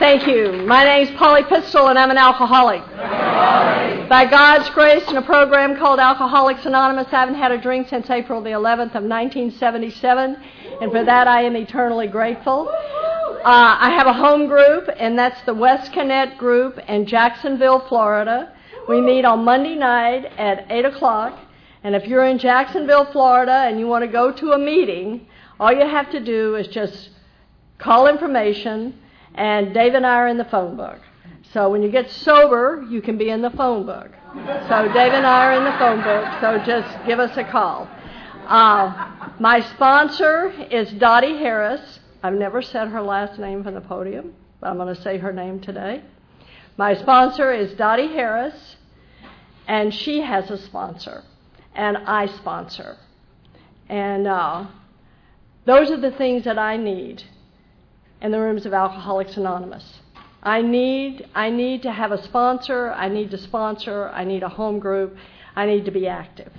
Thank you. My name's Polly Pistol, and I'm an alcoholic. By God's grace, in a program called Alcoholics Anonymous, I haven't had a drink since April the 11th of 1977, and for that I am eternally grateful. I have a home group, and that's the West Connect group in Jacksonville, Florida. We meet on Monday night at 8 o'clock, and if you're in Jacksonville, Florida, and you want to go to a meeting, all you have to do is just call information, and Dave and I are in the phone book. So when you get sober, you can be in the phone book. So Dave and I are in the phone book, so just give us a call. My sponsor is Dottie Harris. I've never said her last name from the podium, but I'm going to say her name today. My sponsor is Dottie Harris, and she has a sponsor, and I sponsor. And those are the things that I need in the rooms of Alcoholics Anonymous. I need to have a sponsor. I need to sponsor. I need a home group. I need to be active.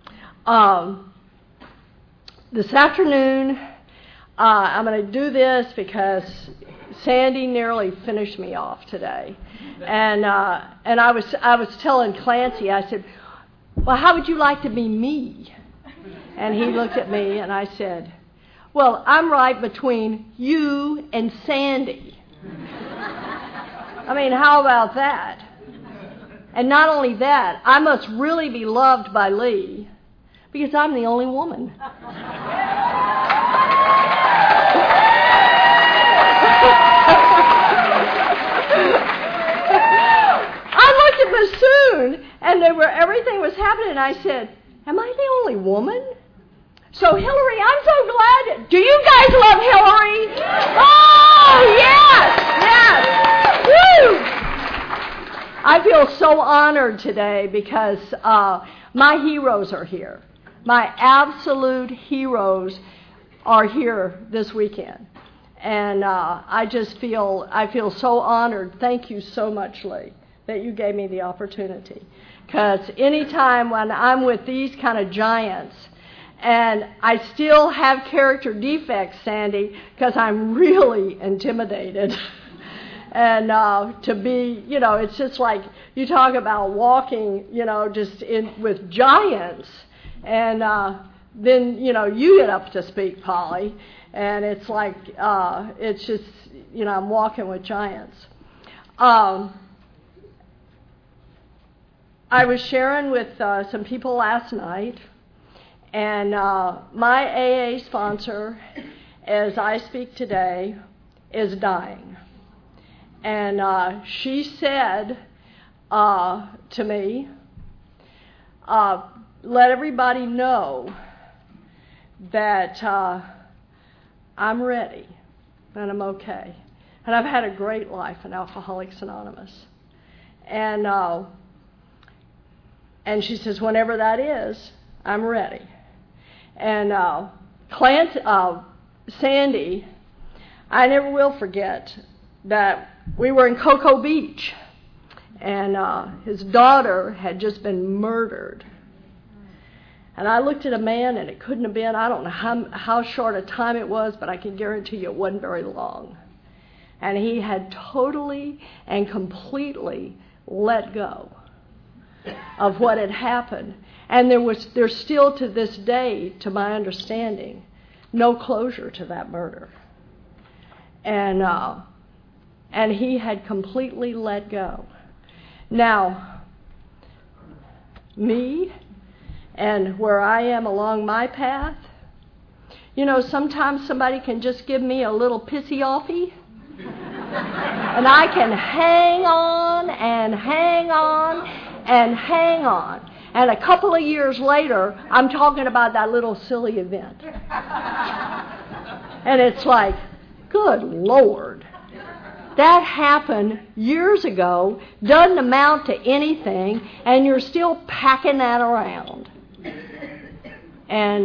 This afternoon, I'm going to do this because Sandy nearly finished me off today, and I was telling Clancy, I said, "Well, how would you like to be me?" And he looked at me, and I said, "Well, I'm right between you and Sandy." I mean, how about that? And not only that, I must really be loved by Lee because I'm the only woman. I looked at Bassoon, and everything was happening, and I said, "Am I the only woman?" So Hillary, I'm so glad. Do you guys love Hillary? Oh, yes. Woo! I feel so honored today because my heroes are here. My absolute heroes are here this weekend. And I feel so honored. Thank you so much, Lee, that you gave me the opportunity. Because anytime when I'm with these kind of giants, and I still have character defects, Sandy, because I'm really intimidated. And to be, it's just like you talk about walking, just with giants. And then, you get up to speak, Polly. And it's like, it's just, I'm walking with giants. I was sharing with some people last night. And my AA sponsor, as I speak today, is dying. And she said to me, let everybody know that I'm ready and I'm okay. And I've had a great life in Alcoholics Anonymous. And she says, whenever that is, I'm ready. And Sandy, I never will forget that we were in Cocoa Beach, and his daughter had just been murdered. And I looked at a man, and it couldn't have been, I don't know how short a time it was, but I can guarantee you it wasn't very long. And he had totally and completely let go of what had happened. And there's still to this day, to my understanding, no closure to that murder. And he had completely let go. Now, me and where I am along my path, sometimes somebody can just give me a little pissy-offy, and I can hang on and hang on and hang on. And a couple of years later, I'm talking about that little silly event. And it's like, good Lord. That happened years ago, doesn't amount to anything, and you're still packing that around. And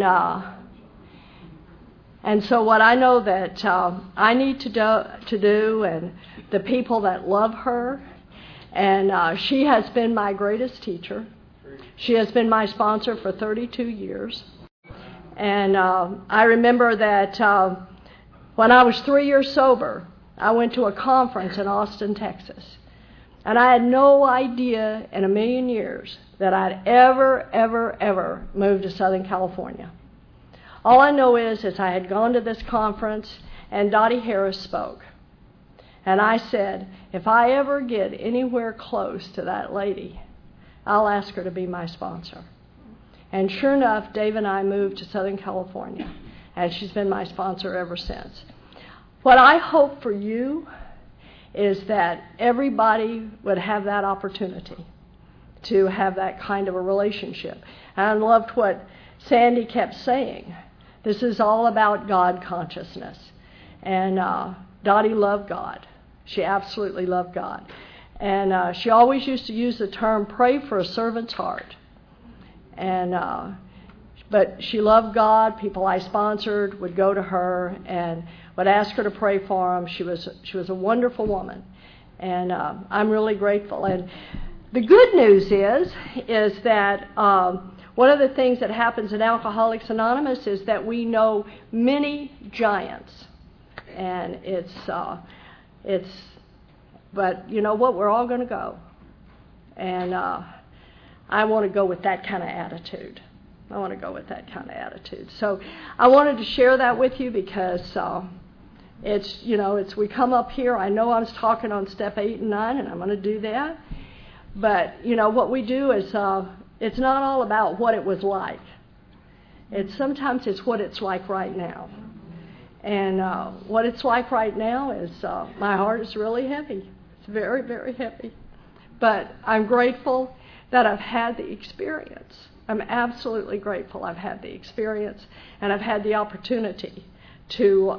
so what I know that I need to do, and the people that love her, and she has been my greatest teacher. She has been my sponsor for 32 years. And I remember that when I was 3 years sober, I went to a conference in Austin, Texas. And I had no idea in a million years that I'd ever move to Southern California. All I know is I had gone to this conference and Dottie Harris spoke. And I said, if I ever get anywhere close to that lady, I'll ask her to be my sponsor. And sure enough, Dave and I moved to Southern California, and she's been my sponsor ever since. What I hope for you is that everybody would have that opportunity to have that kind of a relationship. And I loved what Sandy kept saying. This is all about God consciousness. And Dottie loved God. She absolutely loved God. And she always used to use the term, pray for a servant's heart. And but she loved God. People I sponsored would go to her and would ask her to pray for them. She was a wonderful woman, and I'm really grateful. And the good news is that one of the things that happens in Alcoholics Anonymous is that we know many giants, and but you know what? We're all going to go, and I want to go with that kind of attitude. So I wanted to share that with you because it's we come up here. I know I was talking on step 8 and 9, and I'm going to do that. But what we do is it's not all about what it was like. Sometimes it's what it's like right now. And what it's like right now is my heart is really heavy. It's very, very heavy. But I'm grateful that I've had the experience. I'm absolutely grateful I've had the experience, and I've had the opportunity to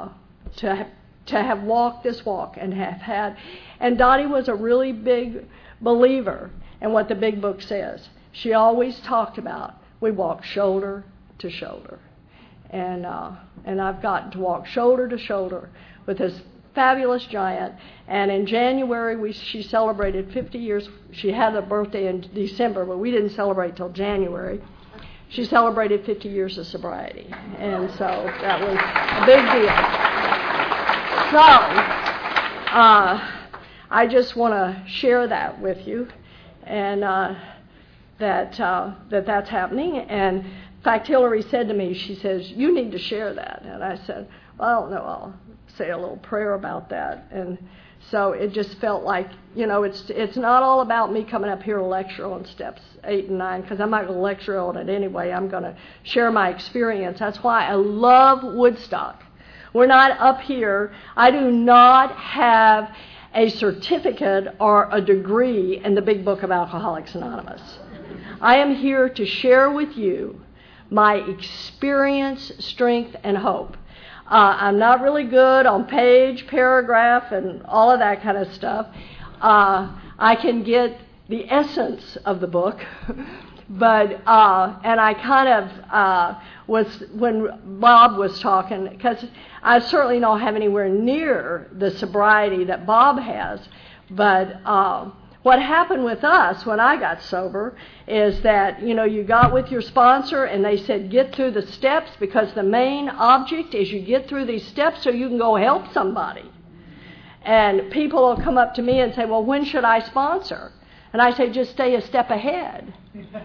have walked this walk and have had. And Dottie was a really big believer in what the Big Book says. She always talked about we walk shoulder to shoulder, and I've gotten to walk shoulder to shoulder with this fabulous giant. And in January she celebrated 50 years. She had a birthday in December, but we didn't celebrate till January. She celebrated 50 years of sobriety, and so that was a big deal. So I just want to share that with you, and that's happening. And in fact, Hillary said to me, she says, you need to share that. And I said, well, I don't know, I'll say a little prayer about that. And so it just felt like, it's not all about me coming up here to lecture on steps 8 and 9, because I'm not going to lecture on it anyway. I'm going to share my experience. That's why I love Woodstock. We're not up here. I do not have a certificate or a degree in the Big Book of Alcoholics Anonymous. I am here to share with you my experience, strength, and hope. I'm not really good on page, paragraph, and all of that kind of stuff. I can get the essence of the book, but and I kind of was, when Bob was talking, because I certainly don't have anywhere near the sobriety that Bob has, but what happened with us when I got sober is that, you got with your sponsor and they said get through the steps, because the main object is you get through these steps so you can go help somebody. And people will come up to me and say, well, when should I sponsor? And I say, just stay a step ahead.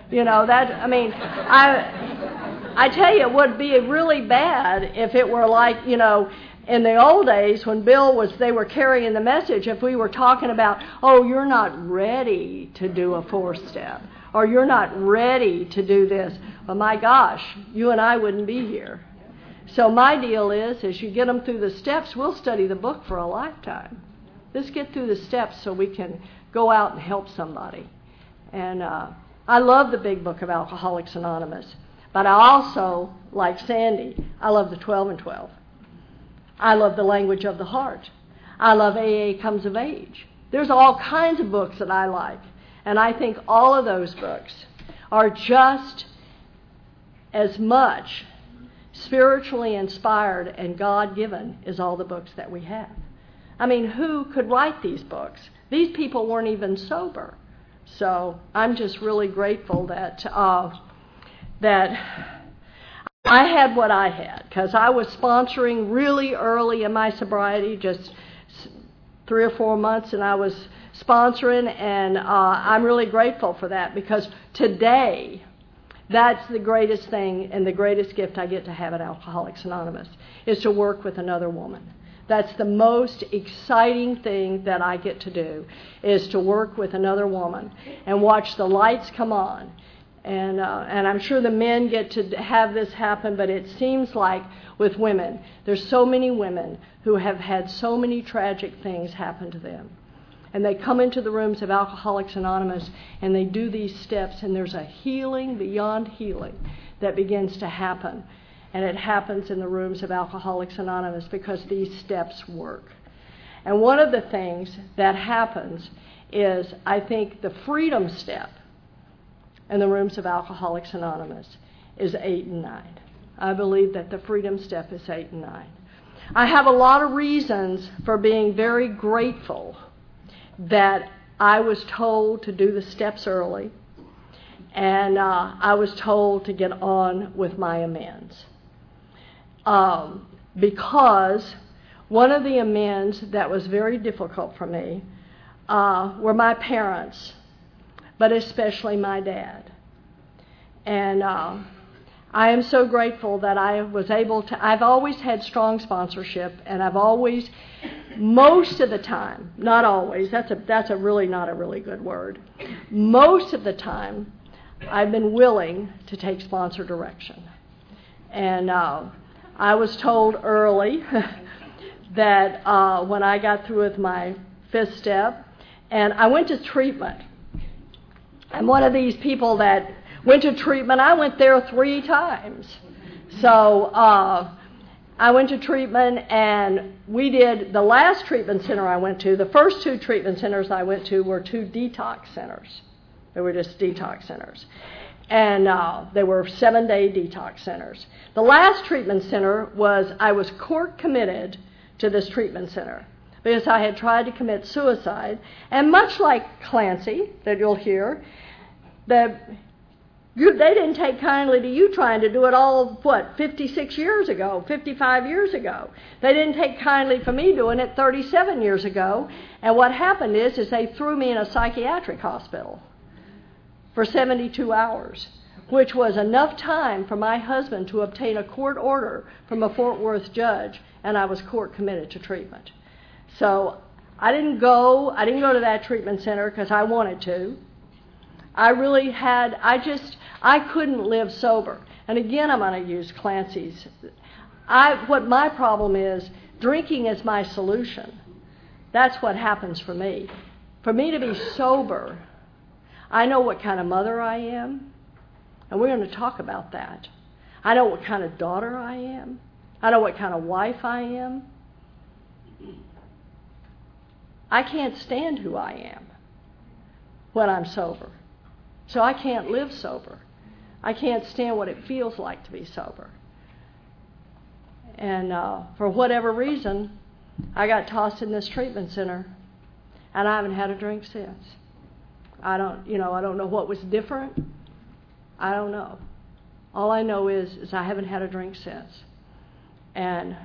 I tell you, it would be really bad if it were like, in the old days when they were carrying the message, if we were talking about, oh, you're not ready to do a 4-step, or you're not ready to do this. Well, my gosh, you and I wouldn't be here. So my deal is, as you get them through the steps, we'll study the book for a lifetime. Let's get through the steps so we can go out and help somebody. And I love the Big Book of Alcoholics Anonymous, but I also, like Sandy, I love the 12 and 12. I love the language of the heart. I love AA Comes of Age. There's all kinds of books that I like, and I think all of those books are just as much spiritually inspired and God-given as all the books that we have. I mean, who could write these books? These people weren't even sober. So I'm just really grateful that I had what I had, because I was sponsoring really early in my sobriety, just 3 or 4 months, and I was sponsoring, and I'm really grateful for that, because today, that's the greatest thing and the greatest gift I get to have at Alcoholics Anonymous, is to work with another woman. That's the most exciting thing that I get to do, is to work with another woman and watch the lights come on. And I'm sure the men get to have this happen, but it seems like with women, there's so many women who have had so many tragic things happen to them. And they come into the rooms of Alcoholics Anonymous and they do these steps, and there's a healing beyond healing that begins to happen. And it happens in the rooms of Alcoholics Anonymous because these steps work. And one of the things that happens is, I think, the freedom step in the rooms of Alcoholics Anonymous is 8 and 9. I believe that the freedom step is 8 and 9. I have a lot of reasons for being very grateful that I was told to do the steps early, and I was told to get on with my amends. Because one of the amends that was very difficult for me were my parents, but especially my dad. And I am so grateful that I was able to, I've always had strong sponsorship, and I've always, most of the time, not always, that's a really not a really good word, most of the time, I've been willing to take sponsor direction. And I was told early that when I got through with my 5th step, and I went to treatment. I'm one of these people that went to treatment. I went there 3 times. So I went to treatment, and we did the last treatment center I went to. The first 2 treatment centers I went to were 2 detox centers. They were just detox centers. And they were 7-day detox centers. The last treatment center I was court committed to this treatment center because I had tried to commit suicide. And much like Clancy, that you'll hear, they didn't take kindly to you trying to do it all, 56 years ago, 55 years ago. They didn't take kindly for me doing it 37 years ago. And what happened is they threw me in a psychiatric hospital for 72 hours, which was enough time for my husband to obtain a court order from a Fort Worth judge, and I was court committed to treatment. So I didn't go to that treatment center because I wanted to. I couldn't live sober. And again, I'm going to use Clancy's. What my problem is, drinking is my solution. That's what happens for me. For me to be sober, I know what kind of mother I am, and we're going to talk about that. I know what kind of daughter I am. I know what kind of wife I am. I can't stand who I am when I'm sober. So I can't live sober. I can't stand what it feels like to be sober. And for whatever reason, I got tossed in this treatment center, and I haven't had a drink since. I don't know what was different. I don't know. All I know is I haven't had a drink since. And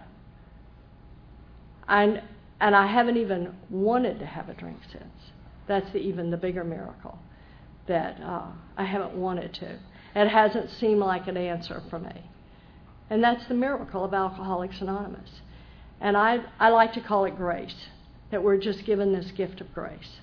I haven't even wanted to have a drink since. That's even the bigger miracle, that I haven't wanted to. It hasn't seemed like an answer for me. And that's the miracle of Alcoholics Anonymous. And I like to call it grace, that we're just given this gift of grace.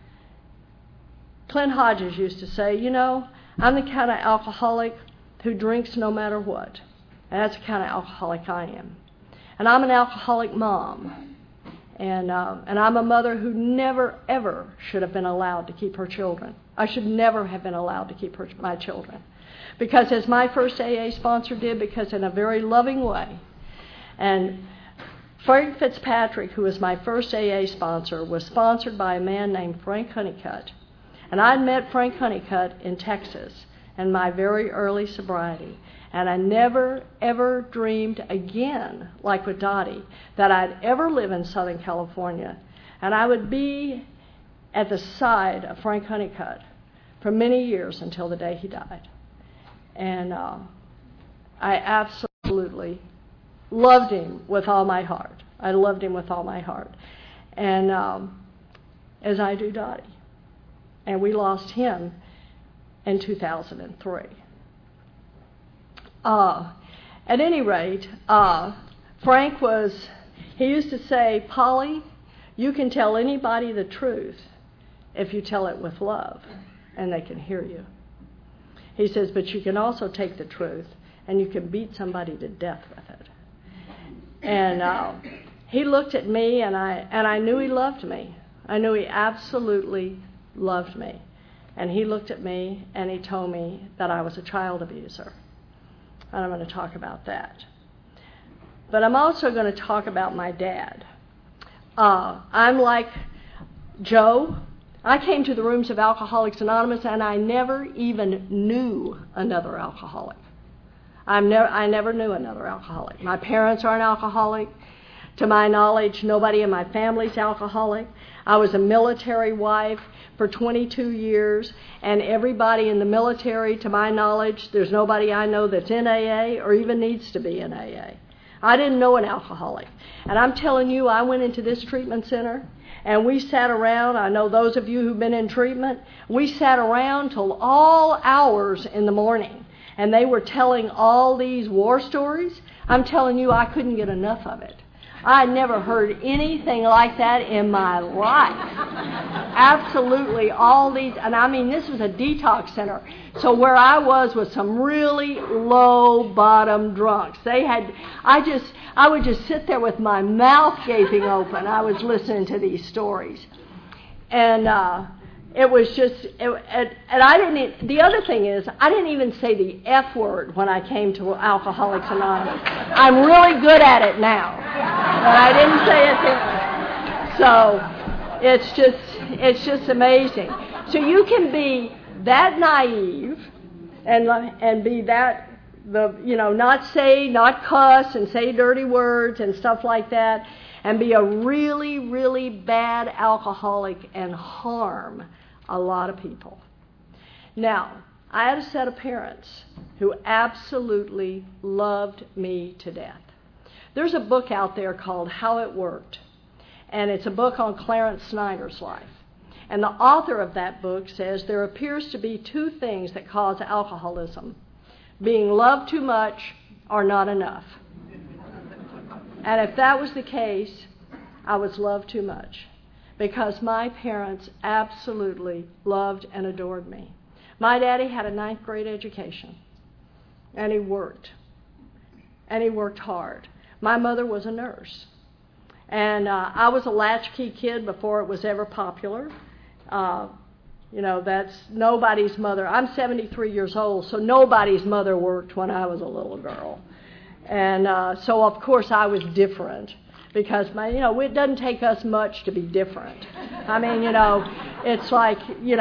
Clint Hodges used to say, I'm the kind of alcoholic who drinks no matter what. And that's the kind of alcoholic I am. And I'm an alcoholic mom. And I'm a mother who never, ever should have been allowed to keep her children. I should never have been allowed to keep my children. Because as my first AA sponsor did, because in a very loving way. And Frank Fitzpatrick, who was my first AA sponsor, was sponsored by a man named Frank Honeycutt. And I'd met Frank Honeycutt in Texas in my very early sobriety. And I never, ever dreamed again, like with Dottie, that I'd ever live in Southern California. And I would be at the side of Frank Honeycutt for many years until the day he died. And I absolutely loved him with all my heart. I loved him with all my heart. and as I do Dottie. And we lost him in 2003. At any rate, Frank he used to say, Polly, you can tell anybody the truth if you tell it with love, and they can hear you. He says, but you can also take the truth, and you can beat somebody to death with it. And he looked at me, and I knew he loved me. I knew he absolutely loved me. And he looked at me, and he told me that I was a child abuser. And I'm going to talk about that. But I'm also going to talk about my dad. I'm like Joe. I came to the rooms of Alcoholics Anonymous, and I never even knew another alcoholic. I never knew another alcoholic. My parents are an alcoholic. To my knowledge, nobody in my family's alcoholic. I was a military wife for 22 years, and everybody in the military, to my knowledge, there's nobody I know that's in AA or even needs to be in AA. I didn't know an alcoholic. And I'm telling you, I went into this treatment center, and we sat around. I know those of you who've been in treatment, we sat around till all hours in the morning, and they were telling all these war stories. I'm telling you, I couldn't get enough of it. I never heard anything like that in my life. Absolutely all these, and I mean, this was a detox center. So where I was some really low bottom drunks. I would just sit there with my mouth gaping open. I was listening to these stories. And it was just, and I didn't, the other thing is, I didn't even say the F word when I came to Alcoholics Anonymous. I'm really good at it now, but I didn't say it then. So it's just amazing. So you can be that naive and be that, not cuss and say dirty words and stuff like that, and be a really, really bad alcoholic and harm a lot of people. Now, I had a set of parents who absolutely loved me to death. There's a book out there called How It Worked, and it's a book on Clarence Snyder's life. And the author of that book says there appears to be two things that cause alcoholism: being loved too much or not enough. And if that was the case, I was loved too much, because my parents absolutely loved and adored me. My daddy had a 9th grade education, and he worked hard. My mother was a nurse, and I was a latchkey kid before it was ever popular. That's nobody's mother. I'm 73 years old, so nobody's mother worked when I was a little girl. And so, of course, I was different, because it doesn't take us much to be different. I mean, it's like,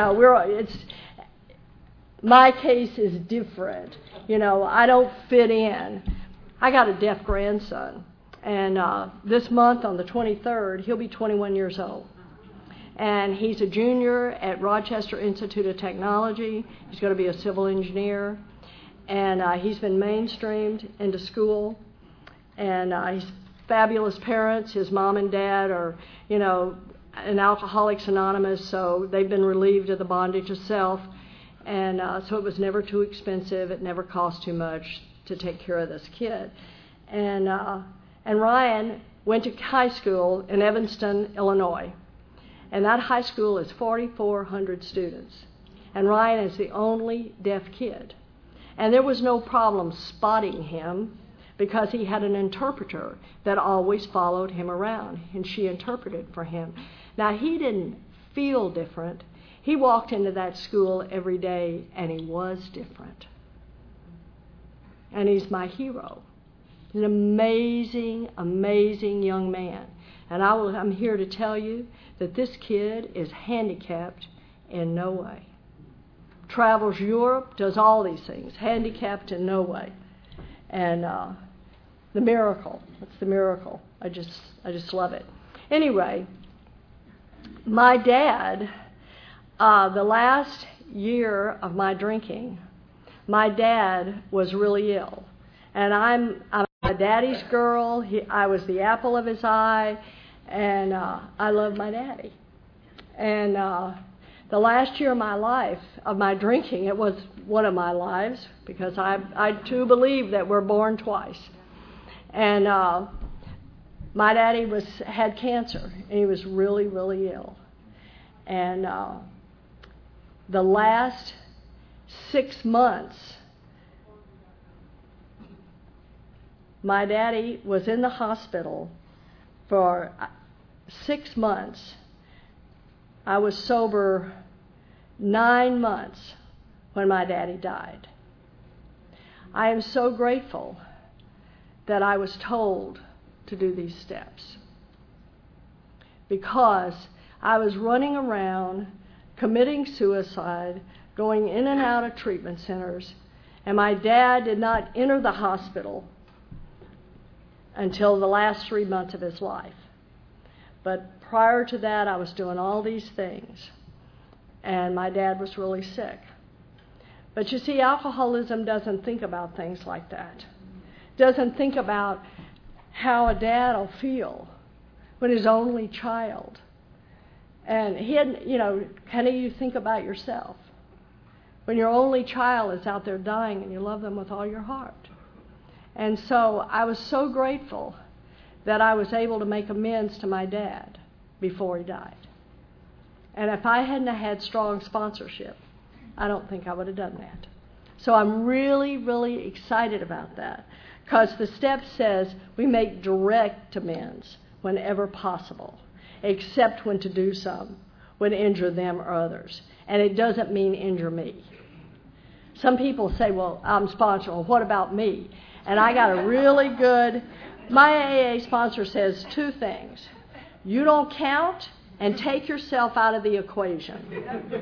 my case is different. I don't fit in. I got a deaf grandson, and this month on the 23rd, he'll be 21 years old. And he's a junior at Rochester Institute of Technology. He's going to be a civil engineer. And he's been mainstreamed into school. And he's fabulous parents. His mom and dad are, in Alcoholics Anonymous, so they've been relieved of the bondage of self. And so it was never too expensive. It never cost too much to take care of this kid. And Ryan went to high school in Evanston, Illinois. And that high school is 4,400 students. And Ryan is the only deaf kid. And there was no problem spotting him, because he had an interpreter that always followed him around, and she interpreted for him. Now, he didn't feel different. He walked into that school every day, and he was different. And he's my hero. He's an amazing, amazing young man. And I'm here to tell you that this kid is handicapped in no way. Travels Europe, does all these things, handicapped in no way. And the miracle, that's the miracle. I just love it. Anyway, my dad, the last year of my drinking, my dad was really ill. And I'm a daddy's girl. I was the apple of his eye. And I love my daddy. And the last year of my life, of my drinking, it was one of my lives, because I too believe that we're born twice. And my daddy had cancer, and he was really, really ill. And the last 6 months, my daddy was in the hospital for 6 months. I was sober 9 months when my daddy died. I am so grateful that I was told to do these steps, because I was running around committing suicide, going in and out of treatment centers, and my dad did not enter the hospital until the last 3 months of his life. But prior to that, I was doing all these things, and my dad was really sick. But you see, alcoholism doesn't think about things like that. Doesn't think about how a dad will feel when his only child. And he had, kind of, you think about yourself when your only child is out there dying and you love them with all your heart. And so I was so grateful that I was able to make amends to my dad before he died. And if I hadn't had strong sponsorship, I don't think I would have done that. So I'm really, really excited about that, because the step says we make direct amends whenever possible, except when to do some would injure them or others. And it doesn't mean injure me. Some people say, well, I'm sponsored. Well, what about me? And I got a really good, my AA sponsor says 2 things. You don't count, and take yourself out of the equation.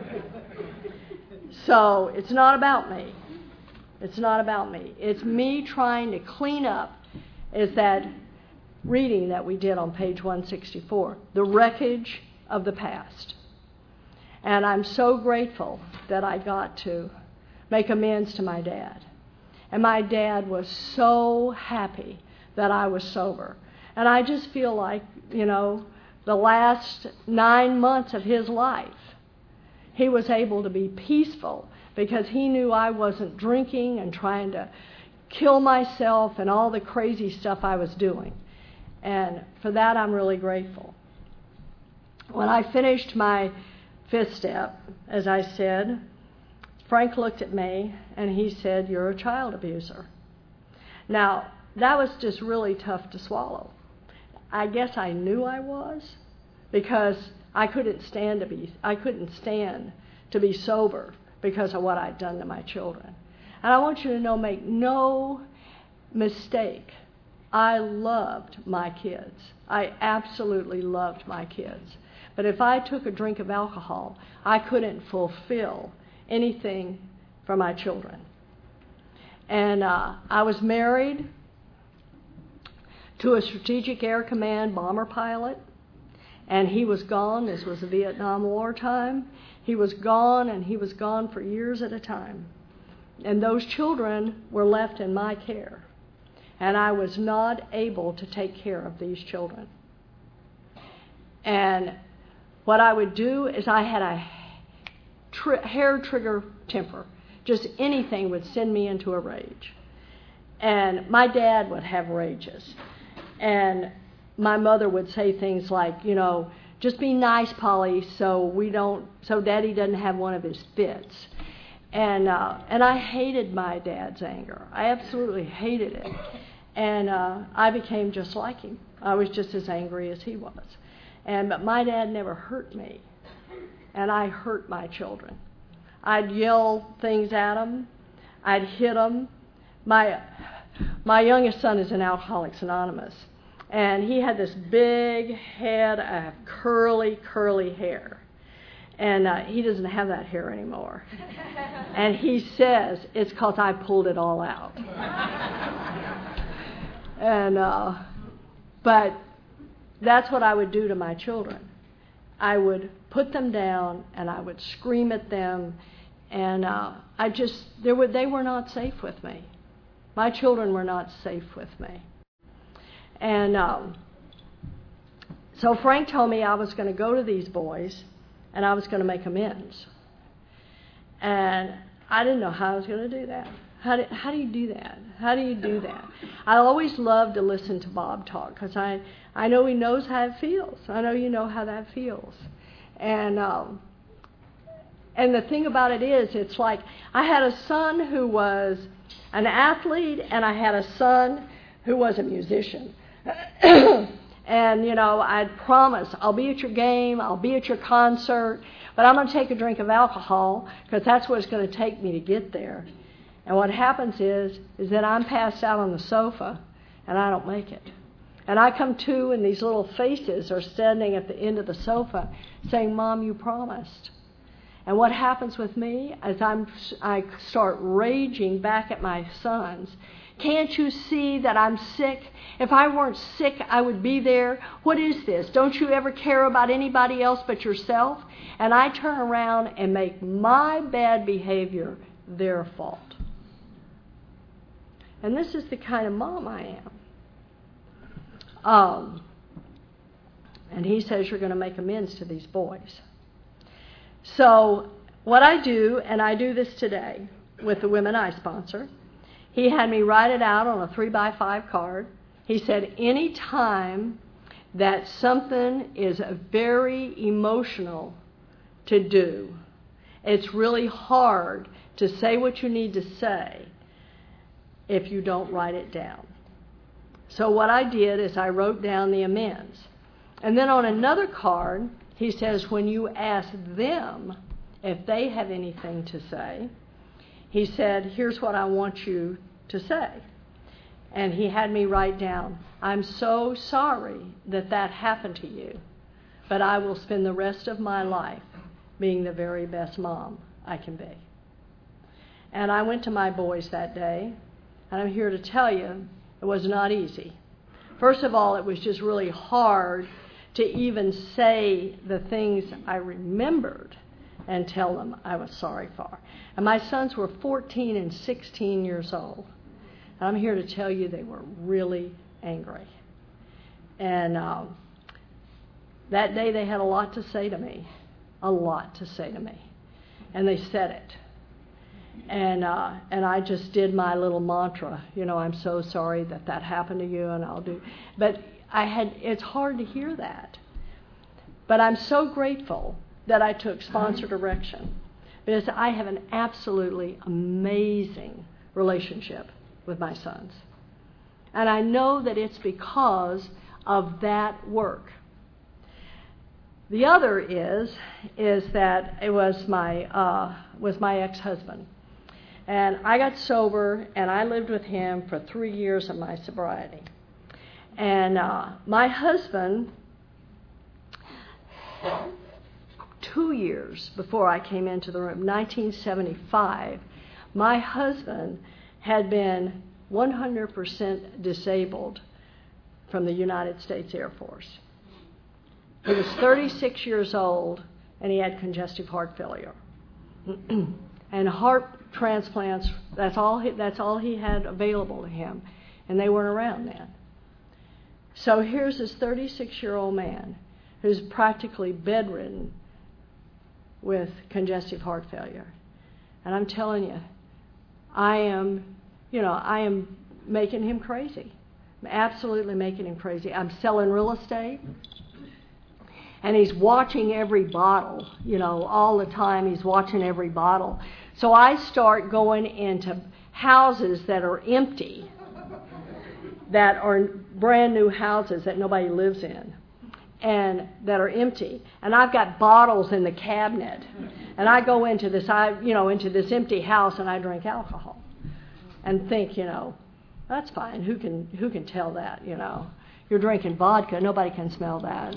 So it's not about me. It's not about me. It's me trying to clean up, is that reading that we did on page 164, the wreckage of the past. And I'm so grateful that I got to make amends to my dad. And my dad was so happy that I was sober. And I just feel like, the last 9 months of his life, he was able to be peaceful, because he knew I wasn't drinking and trying to kill myself and all the crazy stuff I was doing. And for that, I'm really grateful. When I finished my 5th step, as I said, Frank looked at me and he said, "You're a child abuser." Now, that was just really tough to swallow. I guess I knew I was, because I couldn't stand to be sober because of what I'd done to my children. And I want you to know, make no mistake, I loved my kids. I absolutely loved my kids. But if I took a drink of alcohol, I couldn't fulfill anything for my children. And I was married to a Strategic Air Command bomber pilot, and he was gone. This was the Vietnam War time. He was gone, and he was gone for years at a time. And those children were left in my care, and I was not able to take care of these children. And what I would do is, I had a hair trigger temper. Just anything would send me into a rage. And my dad would have rages. And my mother would say things like, just be nice, Polly, so Daddy doesn't have one of his fits. And I hated my dad's anger. I absolutely hated it. And I became just like him. I was just as angry as he was. But my dad never hurt me. And I hurt my children. I'd yell things at them. I'd hit them. My youngest son is in Alcoholics Anonymous. And he had this big head of curly, curly hair. And he doesn't have that hair anymore. And he says it's because I pulled it all out. But that's what I would do to my children. I would put them down and I would scream at them, and they were not safe with me. My children were not safe with me. And So Frank told me I was going to go to these boys and I was going to make amends. And I didn't know how I was going to do that. How do you do that? How do you do that? I always love to listen to Bob talk because I know he knows how it feels. I know you know how that feels. And the thing about it is, it's like I had a son who was an athlete and I had a son who was a musician. And, I'd promise, I'll be at your game, I'll be at your concert, but I'm going to take a drink of alcohol because that's what it's going to take me to get there. And what happens is that I'm passed out on the sofa and I don't make it. And I come to and these little faces are standing at the end of the sofa saying, Mom, you promised. And what happens with me is I start raging back at my sons. Can't you see that I'm sick? If I weren't sick, I would be there. What is this? Don't you ever care about anybody else but yourself? And I turn around and make my bad behavior their fault. And this is the kind of mom I am. And he says you're going to make amends to these boys. So what I do, and I do this today with the women I sponsor, he had me write it out on a 3x5 card. He said any time that something is very emotional to do, it's really hard to say what you need to say if you don't write it down. So what I did is I wrote down the amends. And then on another card, he says when you ask them if they have anything to say, he said, here's what I want you to say. And he had me write down, I'm so sorry that happened to you, but I will spend the rest of my life being the very best mom I can be. And I went to my boys that day, and I'm here to tell you it was not easy. First of all, it was just really hard to even say the things I remembered and tell them I was sorry for. And my sons were 14 and 16 years old. And I'm here to tell you they were really angry. And that day they had a lot to say to me. A lot to say to me. And they said it. And I just did my little mantra. I'm so sorry that happened to you, and I'll do. But it's hard to hear that. But I'm so grateful that I took sponsor direction, because I have an absolutely amazing relationship with my sons. And I know that it's because of that work. The other is that it was my ex-husband. And I got sober, and I lived with him for 3 years of my sobriety. And my husband, 2 years before I came into the room, 1975, my husband had been 100% disabled from the United States Air Force. He was 36 years old, and he had congestive heart failure. And heart transplants, that's all he had available to him, and they weren't around then. So here's this 36-year-old man who's practically bedridden with congestive heart failure. And I'm telling you, I am making him crazy. I'm absolutely making him crazy. I'm selling real estate, and he's watching every bottle, all the time he's watching every bottle. So I start going into houses that are empty, that are brand new houses that nobody lives in, and that are empty. And I've got bottles in the cabinet, and I go into this empty house, and I drink alcohol, and think, that's fine. Who can tell that? You're drinking vodka. Nobody can smell that.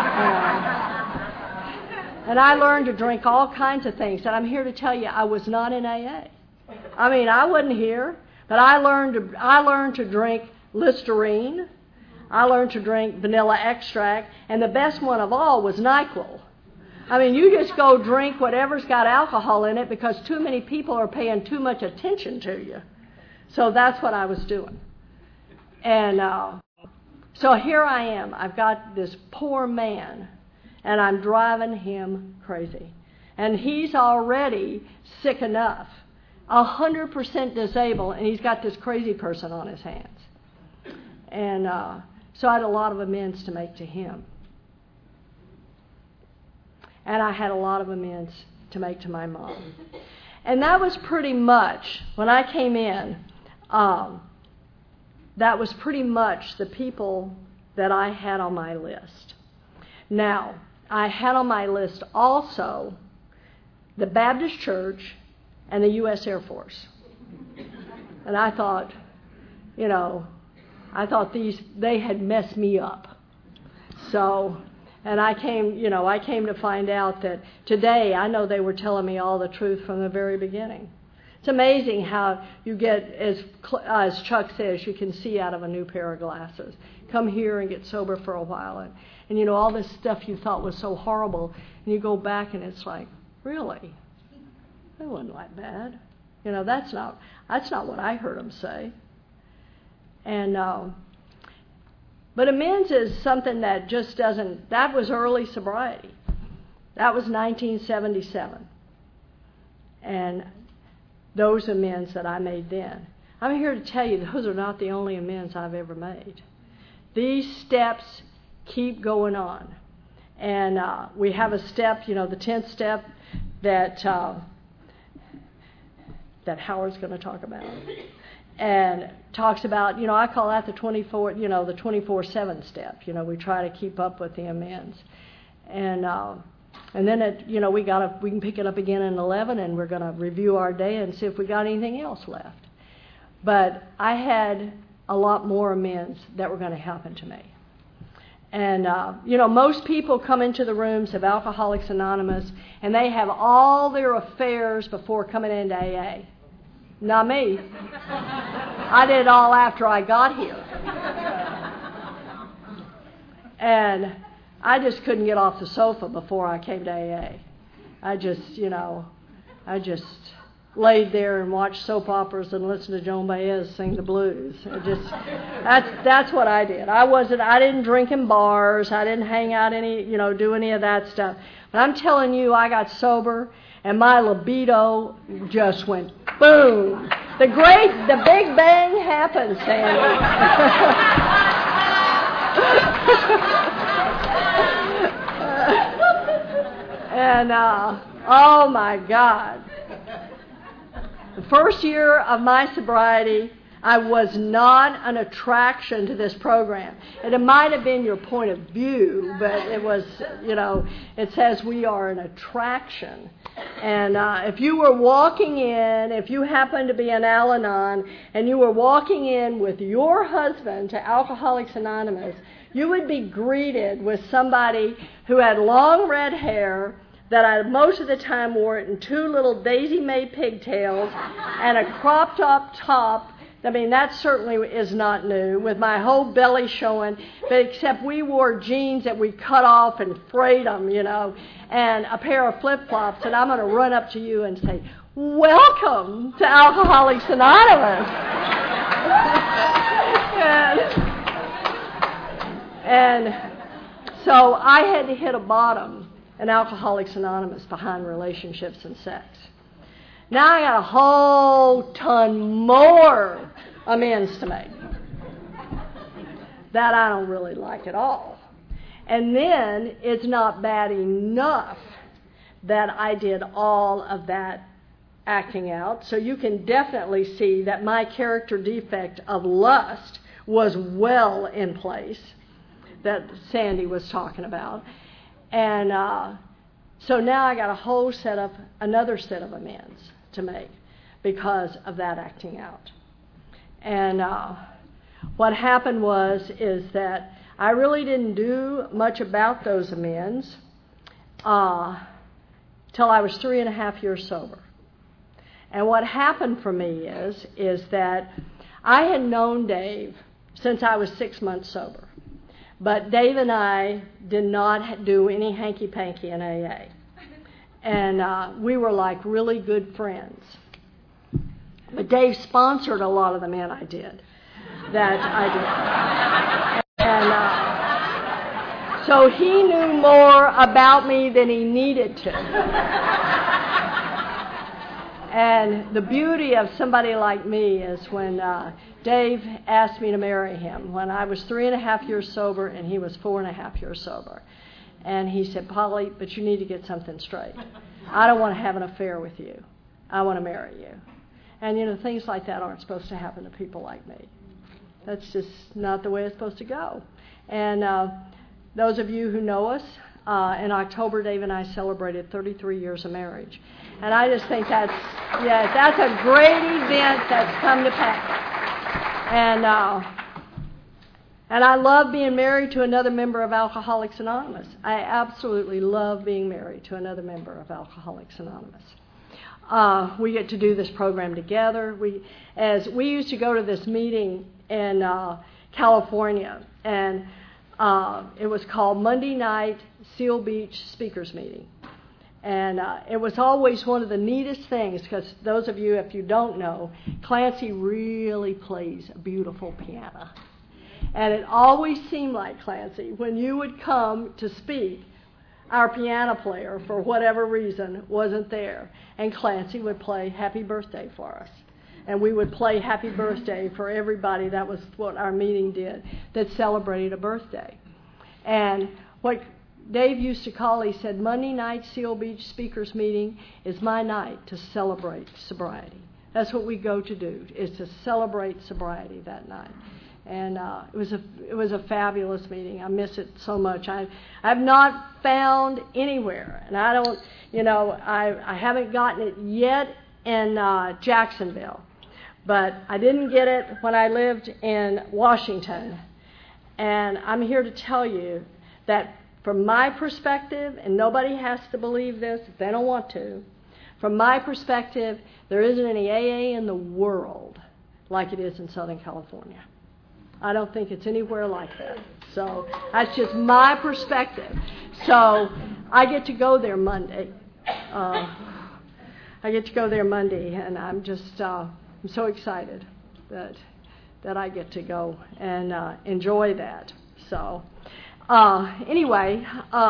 And I learned to drink all kinds of things. And I'm here to tell you, I was not in AA. I wasn't here, but I learned to drink Listerine. I learned to drink vanilla extract, and the best one of all was NyQuil. You just go drink whatever's got alcohol in it because too many people are paying too much attention to you. So that's what I was doing. And So here I am. I've got this poor man, and I'm driving him crazy. And he's already sick enough, 100% disabled, and he's got this crazy person on his hands. And so I had a lot of amends to make to him. And I had a lot of amends to make to my mom. And that was pretty much, when I came in, that was pretty much the people that I had on my list. Now, I had on my list also the Baptist Church and the U.S. Air Force. And I thought, they had messed me up. So, and I came to find out that today I know they were telling me all the truth from the very beginning. It's amazing how you get, as Chuck says, you can see out of a new pair of glasses. Come here and get sober for a while, and all this stuff you thought was so horrible, and you go back and it's like, really? It wasn't that bad. That's not what I heard them say. And but amends is something that just doesn't. That was early sobriety. That was 1977, and those amends that I made then. I'm here to tell you those are not the only amends I've ever made. These steps keep going on. And we have a step, the 10th step that Howard's going to talk about. And talks about, I call that the 24/7 step. We try to keep up with the amends. And then we can pick it up again in 11, and we're going to review our day and see if we got anything else left. But I had a lot more amends that were going to happen to me. And most people come into the rooms of Alcoholics Anonymous, and they have all their affairs before coming into AA. Not me. I did it all after I got here. And I just couldn't get off the sofa before I came to AA. I just laid there and watched soap operas and listened to Joan Baez sing the blues. That's what I did. I didn't drink in bars. I didn't hang out do any of that stuff. But I'm telling you, I got sober, and my libido just went boom. The big bang happened, Sandy. And, oh my God. The first year of my sobriety, I was not an attraction to this program. And it might have been your point of view, but it was, it says we are an attraction. And if you were walking in, if you happened to be an Al-Anon, and you were walking in with your husband to Alcoholics Anonymous, you would be greeted with somebody who had long red hair, that I most of the time wore it in two little Daisy-May pigtails and a cropped-up top. I mean, that certainly is not new, with my whole belly showing, but except we wore jeans that we cut off and frayed them, and a pair of flip-flops, and I'm going to run up to you and say, "Welcome to Alcoholics Anonymous." and so I had to hit a bottom in Alcoholics Anonymous behind relationships and sex. Now I got a whole ton more amends to make that I don't really like at all. And then it's not bad enough that I did all of that acting out. So you can definitely see that my character defect of lust was well in place, that Sandy was talking about. And so now I got another set of amends to make because of that acting out. And what happened is that I really didn't do much about those amends till I was 3.5 years sober. And what happened for me is that I had known Dave since I was 6 months sober. But Dave and I did not do any hanky-panky in AA. And we were like really good friends. But Dave sponsored a lot of the men I did. And So he knew more about me than he needed to. And the beauty of somebody like me is when Dave asked me to marry him when I was 3.5 years sober and he was 4.5 years sober. And he said, Polly, but you need to get something straight. I don't want to have an affair with you. I want to marry you. And, things like that aren't supposed to happen to people like me. That's just not the way it's supposed to go. And those of you who know us, in October, Dave and I celebrated 33 years of marriage. And I just think that's a great event that's come to pass. And I love being married to another member of Alcoholics Anonymous. I absolutely love being married to another member of Alcoholics Anonymous. We get to do this program together. We used to go to this meeting in California, and it was called Monday Night Seal Beach Speakers Meeting. And it was always one of the neatest things, because those of you, if you don't know, Clancy really plays a beautiful piano. And it always seemed like, Clancy, when you would come to speak, our piano player, for whatever reason, wasn't there. And Clancy would play Happy Birthday for us. And we would play Happy Birthday for everybody. That was what our meeting did, that celebrated a birthday. And what Dave used to call, he said, Monday night Seal Beach Speakers Meeting is my night to celebrate sobriety. That's what we go to do, is to celebrate sobriety that night. And it was a fabulous meeting. I miss it so much. I've not found anywhere, and I don't, I haven't gotten it yet in Jacksonville, but I didn't get it when I lived in Washington. And I'm here to tell you that from my perspective, and nobody has to believe this if they don't want to, from my perspective, there isn't any AA in the world like it is in Southern California. I don't think it's anywhere like that. So that's just my perspective. So I get to go there Monday. And I'm just I'm so excited that I get to go and enjoy that. So anyway,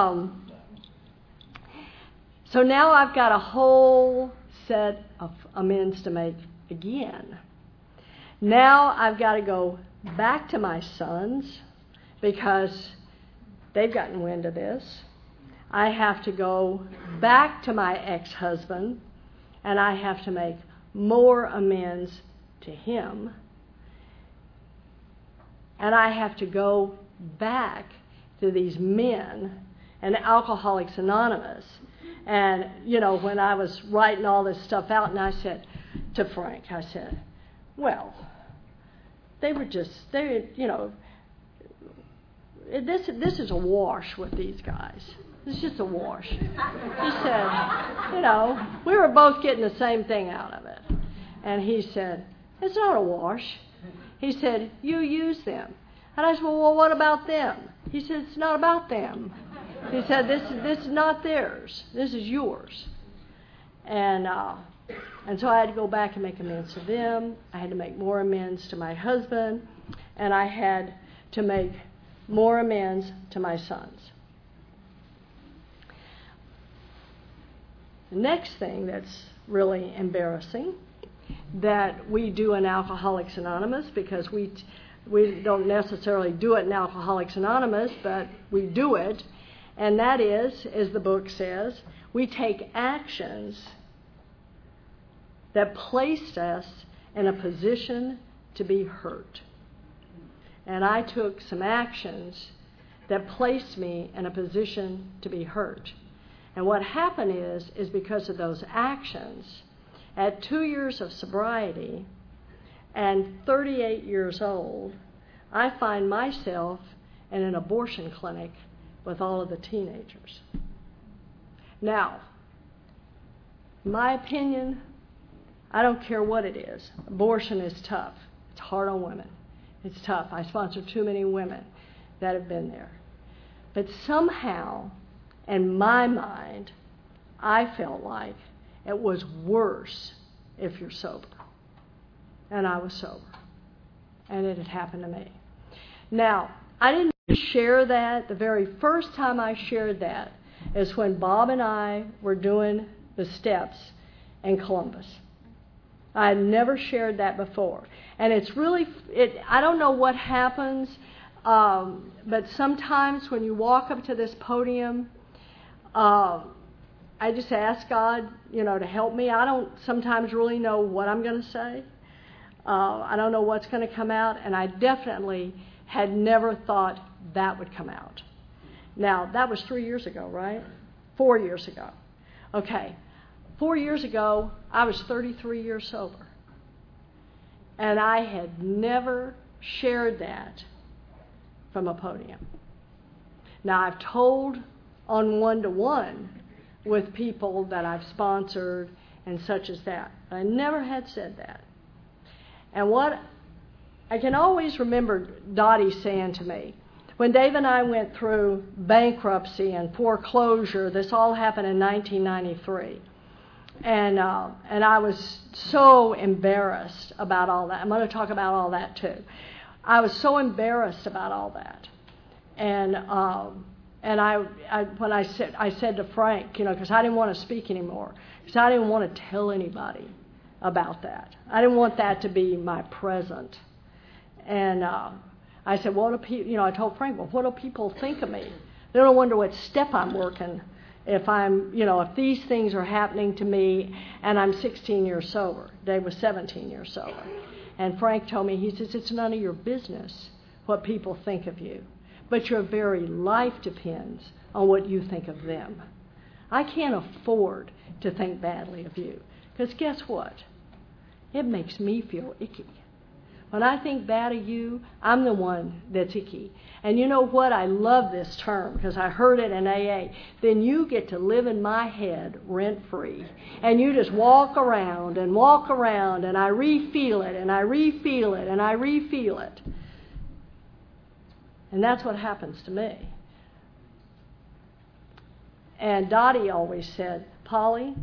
so now I've got a whole set of amends to make again. Now I've got to go back to my sons because they've gotten wind of this. I have to go back to my ex-husband, and I have to make more amends to him. And I have to go back to these men and Alcoholics Anonymous. And, when I was writing all this stuff out, and I said to Frank, I said, well, this is a wash with these guys. It's just a wash. He said, we were both getting the same thing out of it. And he said, it's not a wash. He said, you use them. And I said, well, what about them? He said, it's not about them. He said, this is not theirs. This is yours. And so I had to go back and make amends to them. I had to make more amends to my husband. And I had to make more amends to my sons. The next thing that's really embarrassing that we do in Alcoholics Anonymous, because we don't necessarily do it in Alcoholics Anonymous, but we do it, and that is, as the book says, we take actions that placed us in a position to be hurt. And I took some actions that placed me in a position to be hurt. And what happened is because of those actions, at 2 years of sobriety and 38 years old, I find myself in an abortion clinic with all of the teenagers. Now, my opinion, I don't care what it is. Abortion is tough. It's hard on women. It's tough. I sponsor too many women that have been there. But somehow, in my mind, I felt like it was worse if you're sober. And I was sober. And it had happened to me. Now, I didn't share that. The very first time I shared that is when Bob and I were doing the steps in Columbus. I had never shared that before. And it's really, I don't know what happens, but sometimes when you walk up to this podium, I just ask God, to help me. I don't sometimes really know what I'm going to say. I don't know what's going to come out, and I definitely had never thought that would come out. Now, that was 3 years ago, right? 4 years ago. Okay. 4 years ago, I was 33 years sober. And I had never shared that from a podium. Now, I've told on one-to-one with people that I've sponsored and such as that. But I never had said that. And what I can always remember Dottie saying to me, when Dave and I went through bankruptcy and foreclosure, this all happened in 1993. And I was so embarrassed about all that. I'm going to talk about all that too. I was so embarrassed about all that. And when I said to Frank, because I didn't want to speak anymore, because I didn't want to tell anybody about that. I didn't want that to be my present. And I said, I told Frank, well, what do people think of me? They're going to wonder what step I'm working if if these things are happening to me and I'm 16 years sober. Dave was 17 years sober. And Frank told me, he says, it's none of your business what people think of you. But your very life depends on what you think of them. I can't afford to think badly of you. Because guess what? It makes me feel icky. When I think bad of you, I'm the one that's icky. And you know what? I love this term because I heard it in AA. Then you get to live in my head rent-free. And you just walk around, and I re-feel it, and I re-feel it, and I re-feel it. And that's what happens to me. And Dottie always said, Polly,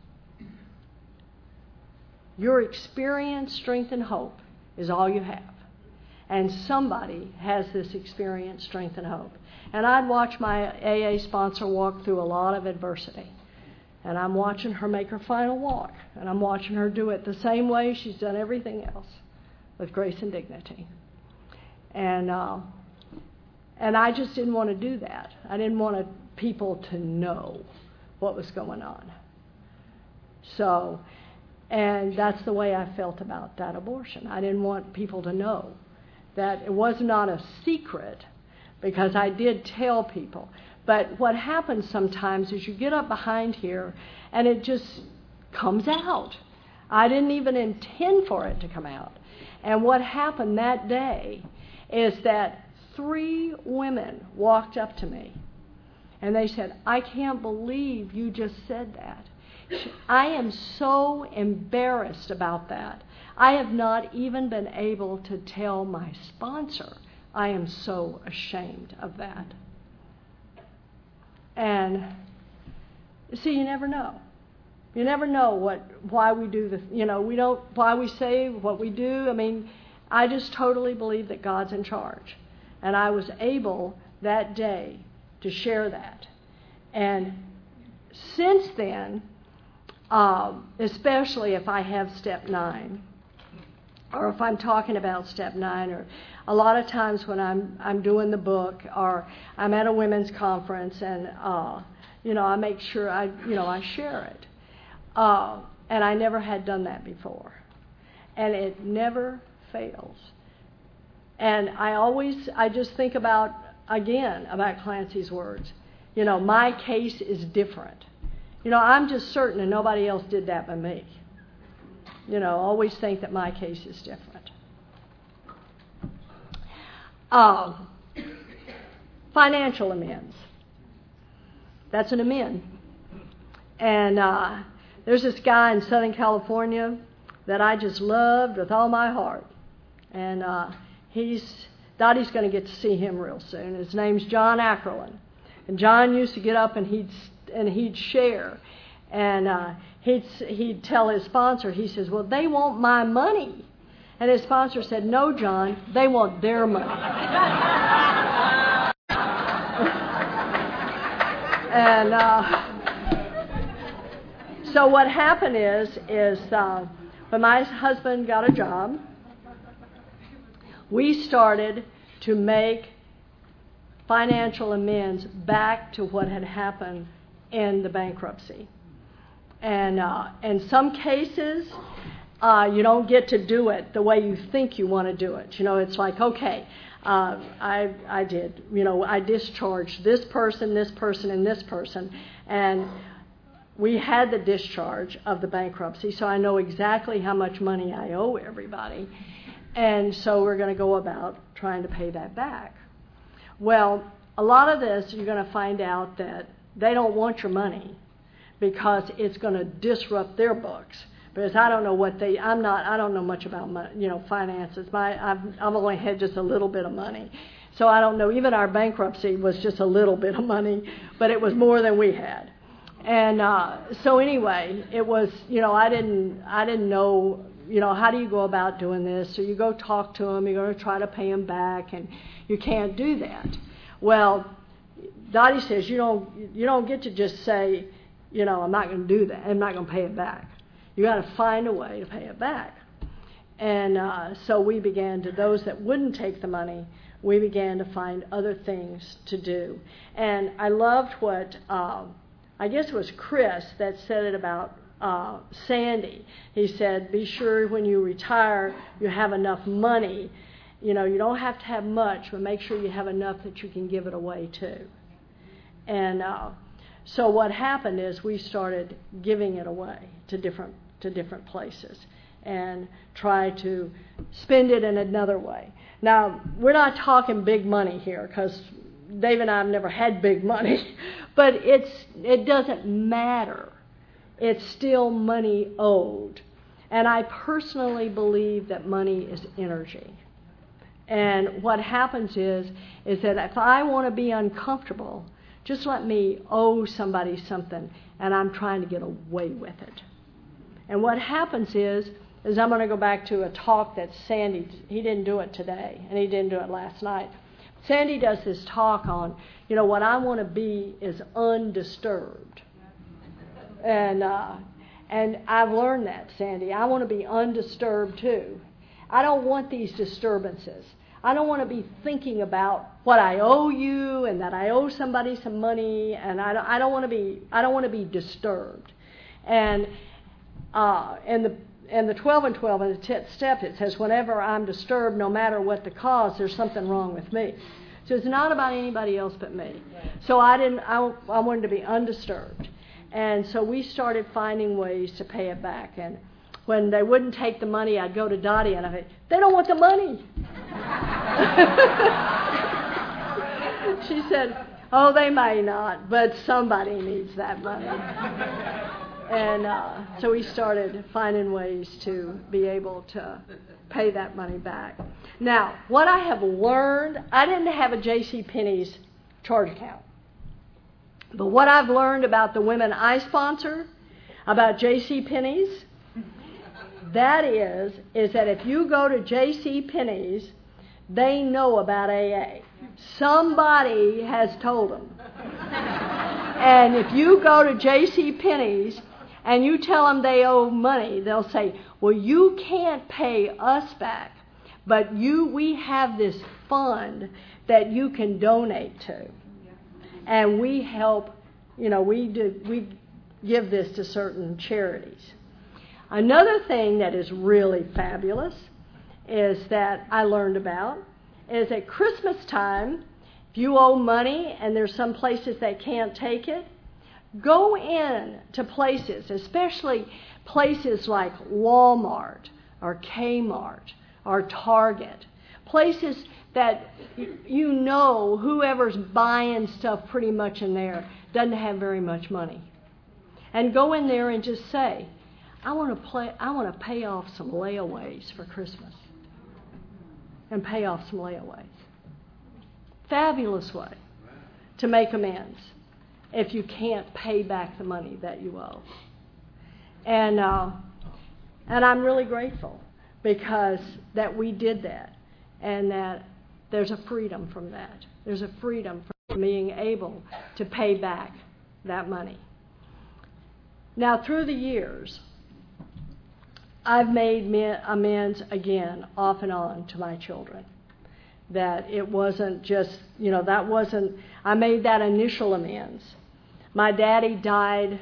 your experience, strength, and hope is all you have. And somebody has this experience, strength, and hope. And I'd watch my AA sponsor walk through a lot of adversity. And I'm watching her make her final walk. And I'm watching her do it the same way she's done everything else, with grace and dignity. And I just didn't want to do that. I didn't want people to know what was going on. And that's the way I felt about that abortion. I didn't want people to know that it was not a secret, because I did tell people. But what happens sometimes is you get up behind here and it just comes out. I didn't even intend for it to come out. And what happened that day is that 3 women walked up to me and they said, I can't believe you just said that. I am so embarrassed about that. I have not even been able to tell my sponsor. I am so ashamed of that. And see, you never know. You never know why we do why we say what we do. I mean, I just totally believe that God's in charge. And I was able that day to share that. And since then, especially if I have step 9, or if I'm talking about step 9, or a lot of times when I'm doing the book, or I'm at a women's conference, and I make sure I share it. And I never had done that before, and it never fails. And I just think about Clancy's words. My case is different. I'm just certain that nobody else did that but me. Always think that my case is different. Financial amends. That's an amend. And there's this guy in Southern California that I just loved with all my heart. And Dottie's going to get to see him real soon. His name's John Ackerlin. And John used to get up and he'd share. And he'd tell his sponsor, he says, well, they want my money. And his sponsor said, no, John, they want their money. And so what happened is when my husband got a job, we started to make financial amends back to what had happened in the bankruptcy. And in some cases, you don't get to do it the way you think you want to do it. You know, it's like, okay, I did. You know, I discharged this person, and this person. And we had the discharge of the bankruptcy, so I know exactly how much money I owe everybody. And so we're going to go about trying to pay that back. Well, a lot of this, you're going to find out that they don't want your money because it's going to disrupt their books. Because I don't know I don't know much about finances. I've only had just a little bit of money. So I don't know, even our bankruptcy was just a little bit of money, but it was more than we had. And so anyway, it was, I didn't know, how do you go about doing this? So you go talk to them, you're going to try to pay them back, and you can't do that. Well, Dottie says you don't get to just say, I'm not going to do that. I'm not going to pay it back. You got to find a way to pay it back. And so we began to, those that wouldn't take the money, we began to find other things to do. And I loved what, I guess it was Chris that said it about Sandy. He said, be sure when you retire you have enough money. You don't have to have much, but make sure you have enough that you can give it away too. And so what happened is we started giving it away to different places and try to spend it in another way. Now, we're not talking big money here because Dave and I have never had big money, but it doesn't matter. It's still money owed. And I personally believe that money is energy. And what happens is that if I want to be uncomfortable, just let me owe somebody something, and I'm trying to get away with it. And what happens is I'm going to go back to a talk that Sandy, he didn't do it today, and he didn't do it last night. Sandy does this talk on, what I want to be is undisturbed. And I've learned that, Sandy. I want to be undisturbed too. I don't want these disturbances. I don't want to be thinking about what I owe you and that I owe somebody some money, and I don't want to be disturbed. And in the 12 and 12 in the 10th step, it says, whenever I'm disturbed, no matter what the cause, there's something wrong with me. So it's not about anybody else but me. So I wanted to be undisturbed. And so we started finding ways to pay it back. And when they wouldn't take the money, I'd go to Dottie and I'd say, they don't want the money. She said, oh, they may not, but somebody needs that money. And so we started finding ways to be able to pay that money back. Now, what I have learned, I didn't have a JCPenney's chart account. But what I've learned about the women I sponsor, about JCPenney's, that is that if you go to JCPenney's, they know about AA. Somebody has told them. And if you go to JCPenney's and you tell them they owe money, they'll say, well, you can't pay us back, but we have this fund that you can donate to. And we help, we give this to certain charities. Another thing that is really fabulous is that I learned about is at Christmas time, if you owe money and there's some places that can't take it, go in to places, especially places like Walmart or Kmart or Target, places that whoever's buying stuff pretty much in there doesn't have very much money. And go in there and just say, I want to pay off some layaways for Christmas. And pay off some layaways. Fabulous way to make amends if you can't pay back the money that you owe. And I'm really grateful because that we did that, and that there's a freedom from that. There's a freedom from being able to pay back that money. Now, through the years, I've made amends again, off and on, to my children. That it wasn't just, I made that initial amends. My daddy died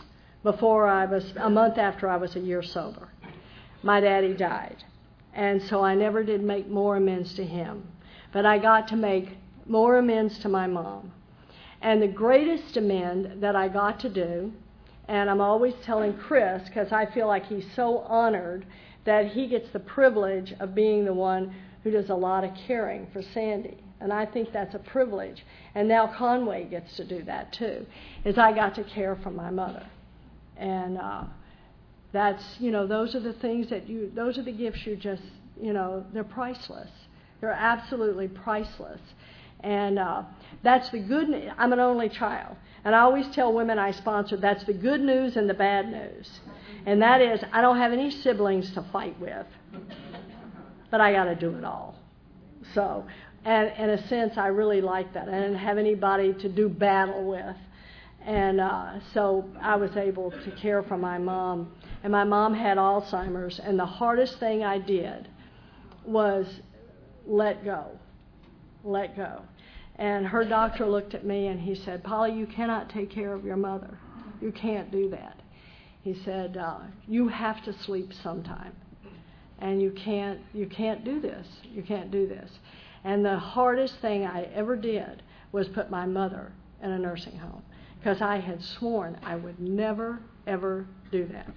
a month after I was a year sober. My daddy died. And so I never did make more amends to him. But I got to make more amends to my mom. And the greatest amend that I got to do, and I'm always telling Chris, because I feel like he's so honored that he gets the privilege of being the one who does a lot of caring for Sandy. And I think that's a privilege. And now Conway gets to do that too, is I got to care for my mother. And that's, those are the things those are the gifts you just, they're priceless. They're absolutely priceless. And that's the good news. I'm an only child. And I always tell women I sponsor, that's the good news and the bad news. And that is, I don't have any siblings to fight with. But I got to do it all. So, and in a sense, I really like that. I didn't have anybody to do battle with. And so I was able to care for my mom. And my mom had Alzheimer's. And the hardest thing I did was let go. Let go. And her doctor looked at me and he said, Polly, you cannot take care of your mother. You can't do that. He said, you have to sleep sometime. And you can't do this. You can't do this. And the hardest thing I ever did was put my mother in a nursing home, because I had sworn I would never, ever do that.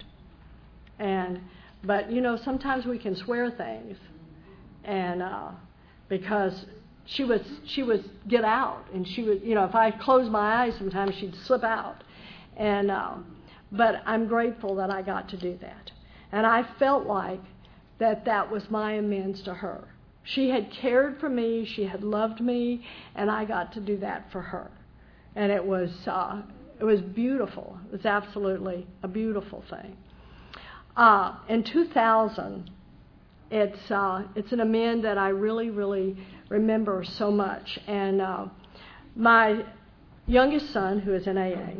But sometimes we can swear things, and because she would get out, and she would, if I closed my eyes, sometimes she'd slip out. And but I'm grateful that I got to do that, and I felt like that was my amends to her. She had cared for me, she had loved me, and I got to do that for her. And it was beautiful. It was absolutely a beautiful thing. In 2000, it's an amend that I really, really remember so much. And my youngest son, who is in AA,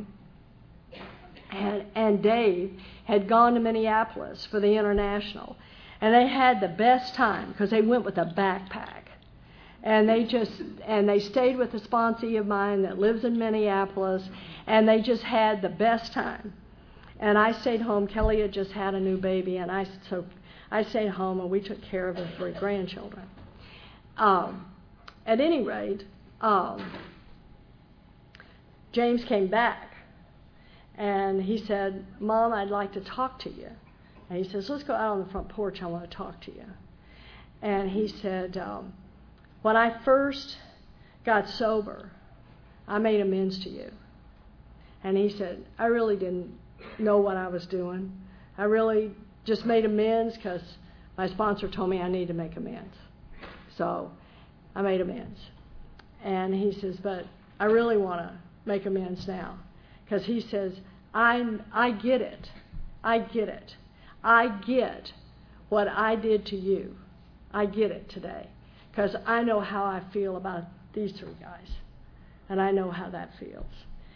and Dave had gone to Minneapolis for the International. And they had the best time because they went with a backpack. And they stayed with a sponsee of mine that lives in Minneapolis, and they just had the best time. And I stayed home. Kelly had just had a new baby, and I stayed home, and we took care of the 3 grandchildren. At any rate, James came back, and he said, Mom, I'd like to talk to you. And he says, let's go out on the front porch. I want to talk to you. And he said, when I first got sober, I made amends to you. And he said, I really didn't know what I was doing. I really just made amends because my sponsor told me I need to make amends. So I made amends. And he says, but I really want to make amends now. Because he says, I get it. I get it. I get what I did to you. I get it today. Because I know how I feel about these 3 guys. And I know how that feels.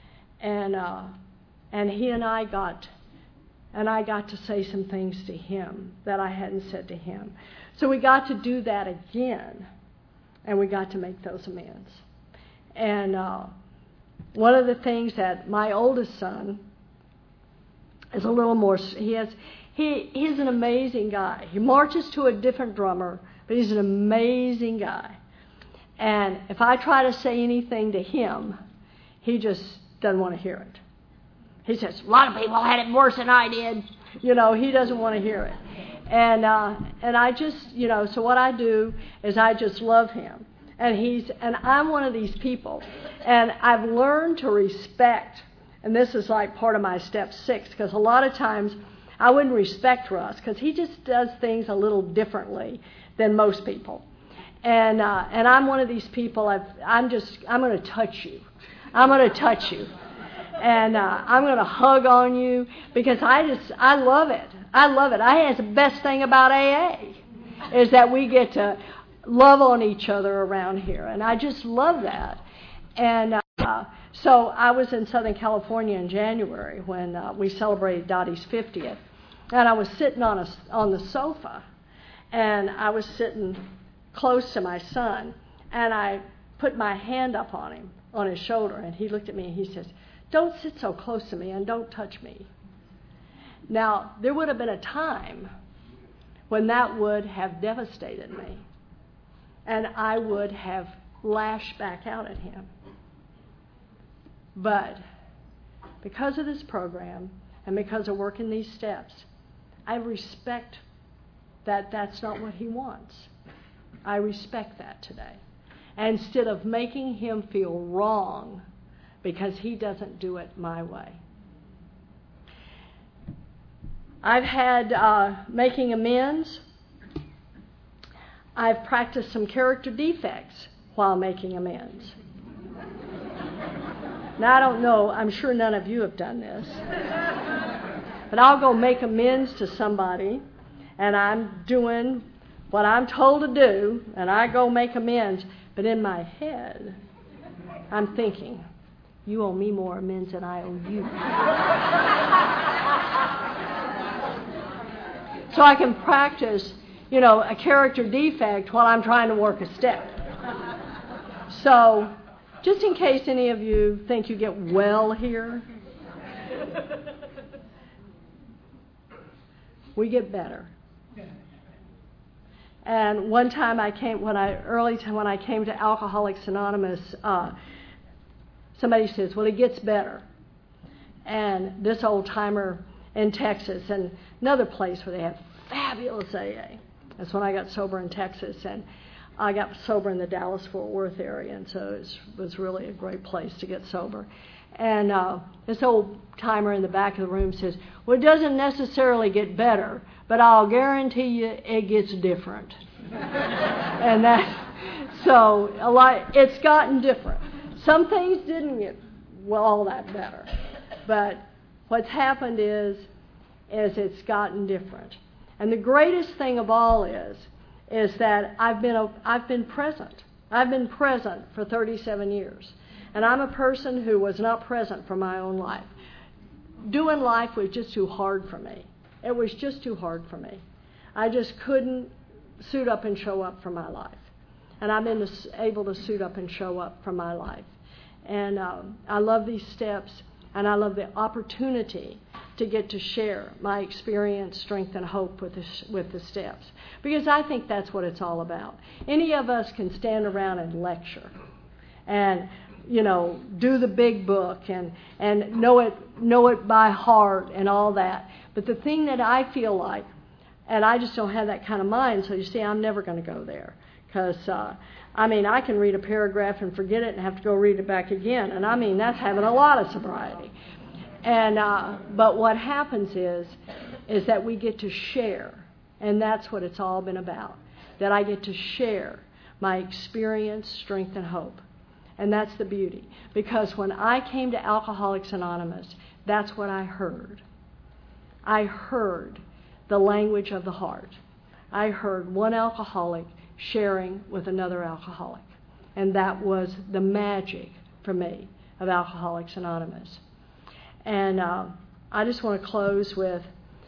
And he and I got to say some things to him that I hadn't said to him. So we got to do that again. And we got to make those amends. And one of the things that my oldest son is a little more, he's an amazing guy. He marches to a different drummer, but he's an amazing guy. And if I try to say anything to him, he just doesn't want to hear it. He says, a lot of people had it worse than I did. He doesn't want to hear it. And I just, so what I do is I just love him. And I'm one of these people. And I've learned to respect, and this is like part of my step 6, because a lot of times I wouldn't respect Russ because he just does things a little differently than most people. And I'm one of these people, I'm going to touch you. I'm going to touch you. And I'm going to hug on you because I love it. I love it. That's the best thing about AA is that we get to love on each other around here. And I just love that. And so I was in Southern California in January when we celebrated Dottie's 50th. And I was sitting on the sofa, and I was sitting close to my son, and I put my hand up on him, on his shoulder, and he looked at me and he says, "Don't sit so close to me and don't touch me." Now, there would have been a time when that would have devastated me, and I would have lashed back out at him. But because of this program and because of working these steps, I respect that that's not what he wants. I respect that today. And instead of making him feel wrong because he doesn't do it my way. I've had making amends. I've practiced some character defects while making amends. Now, I don't know, I'm sure none of you have done this. But I'll go make amends to somebody, and I'm doing what I'm told to do, and I go make amends. But in my head, I'm thinking, you owe me more amends than I owe you. So I can practice, a character defect while I'm trying to work a step. So, just in case any of you think you get well here, we get better. And one time when I came to Alcoholics Anonymous, somebody says, "Well, it gets better." And this old timer in Texas and another place where they have fabulous AA. That's when I got sober in Texas, and I got sober in the Dallas-Fort Worth area, and so it was really a great place to get sober. And this old timer in the back of the room says, "Well, it doesn't necessarily get better, but I'll guarantee you it gets different." And it's gotten different. Some things didn't get all that better, but what's happened is it's gotten different. And the greatest thing of all is that I've been present. I've been present for 37 years. And I'm a person who was not present for my own life. Doing life was just too hard for me. It was just too hard for me. I just couldn't suit up and show up for my life. And I've been able to suit up and show up for my life. And I love these steps, and I love the opportunity to get to share my experience, strength, and hope with the steps. Because I think that's what it's all about. Any of us can stand around and lecture and do the big book and know it by heart and all that. But the thing that I feel like, and I just don't have that kind of mind, so you see, I'm never going to go there. Because, I can read a paragraph and forget it and have to go read it back again. And that's having a lot of sobriety. And but what happens is that we get to share. And that's what it's all been about. That I get to share my experience, strength, and hope. And that's the beauty. Because when I came to Alcoholics Anonymous, that's what I heard. I heard the language of the heart. I heard one alcoholic sharing with another alcoholic. And that was the magic for me of Alcoholics Anonymous. And I just want to close with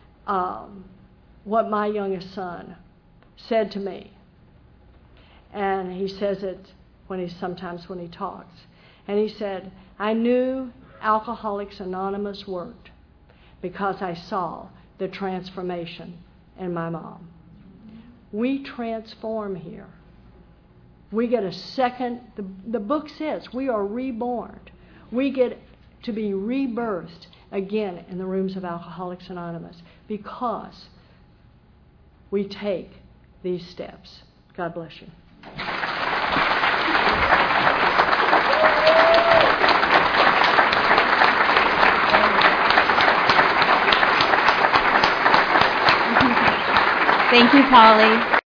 what my youngest son said to me. And he says it sometimes when he talks. And he said, "I knew Alcoholics Anonymous worked because I saw the transformation in my mom." We transform here. We get a second, the book says we are reborn. We get to be rebirthed again in the rooms of Alcoholics Anonymous because we take these steps. God bless you. Thank you, Polly.